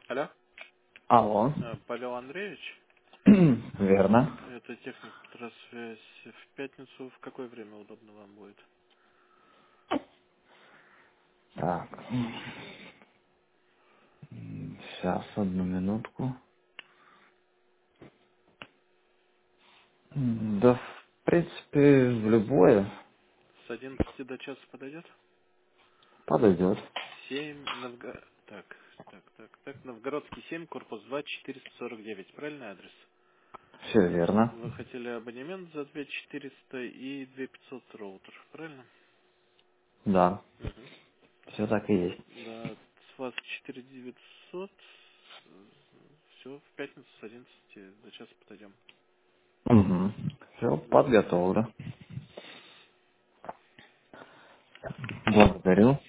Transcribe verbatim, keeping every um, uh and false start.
Алло, Алло. Э, Павел Андреевич, Верно. это техник Петросвязь. В пятницу в какое время удобно вам будет? Так. Сейчас, одну минутку. М, Да, в принципе, в любое С одиннадцати до часа подойдет? подойдет. Семь Новго... Так, так, так, так. Новгородский семь, корпус два, четыреста сорок девять. Правильный адрес? Все верно. Вы хотели абонемент за две четыреста и две пятьсот роутер, правильно? Да, Угу. все так и есть. Да, с вас четыре девятьсот. Все, в пятницу с одиннадцати до часа подойдем. Угу. Все Мгм. подготовлено. Благодарю.